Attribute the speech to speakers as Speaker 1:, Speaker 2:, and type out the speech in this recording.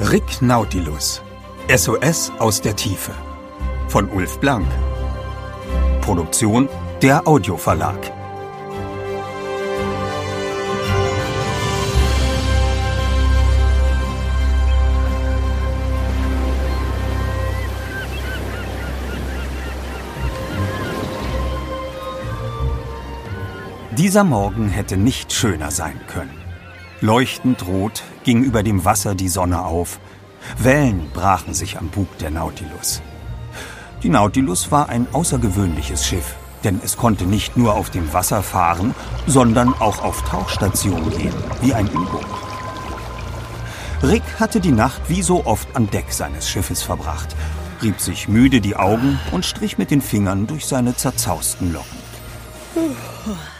Speaker 1: Rick Nautilus. SOS aus der Tiefe. Von Ulf Blank. Produktion der Audioverlag. Dieser Morgen hätte nicht schöner sein können. Leuchtend rot ging über dem Wasser die Sonne auf. Wellen brachen sich am Bug der Nautilus. Die Nautilus war ein außergewöhnliches Schiff, denn es konnte nicht nur auf dem Wasser fahren, sondern auch auf Tauchstation gehen, wie ein U-Boot. Rick hatte die Nacht wie so oft an Deck seines Schiffes verbracht, rieb sich müde die Augen und strich mit den Fingern durch seine zerzausten Locken.